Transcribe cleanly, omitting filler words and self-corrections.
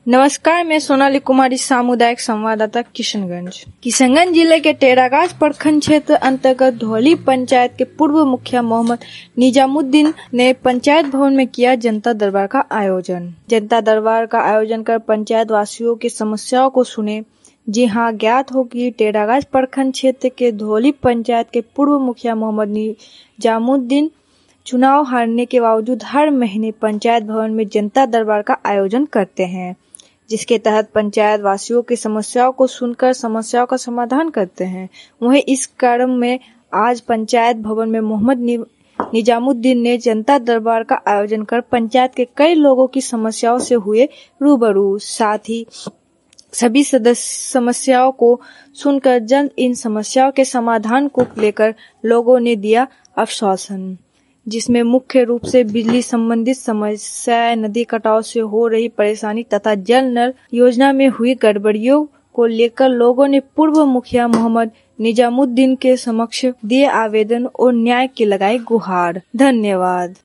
नमस्कार, मैं सोनाली कुमारी, सामुदायिक संवाददाता किशनगंज जिले के टेरागाछ प्रखंड क्षेत्र अंतर्गत धौली पंचायत के पूर्व मुखिया मोहम्मद निजामुद्दीन ने पंचायत भवन में किया जनता दरबार का आयोजन। जनता दरबार का आयोजन कर पंचायत वासियों की समस्याओं को सुने। जी हाँ, ज्ञात हो कि टेरागाछ प्रखंड क्षेत्र के धौली पंचायत के पूर्व मुखिया मोहम्मद निजामुद्दीन चुनाव हारने के बावजूद हर महीने पंचायत भवन में जनता दरबार का आयोजन करते हैं, जिसके तहत पंचायत वासियों की समस्याओं को सुनकर समस्याओं का समाधान करते हैं। वहीं इस क्रम में आज पंचायत भवन में मोहम्मद निजामुद्दीन ने जनता दरबार का आयोजन कर पंचायत के कई लोगों की समस्याओं से हुए रूबरू। साथ ही सभी सदस्य समस्याओं को सुनकर जल्द इन समस्याओं के समाधान को लेकर लोगों ने दिया आश्वासन, जिसमें मुख्य रूप से बिजली संबंधित समस्याएं, नदी कटाव से हो रही परेशानी तथा जल नल योजना में हुई गड़बड़ियों को लेकर लोगों ने पूर्व मुखिया मोहम्मद निजामुद्दीन के समक्ष दिए आवेदन और न्याय की लगाई गुहार। धन्यवाद।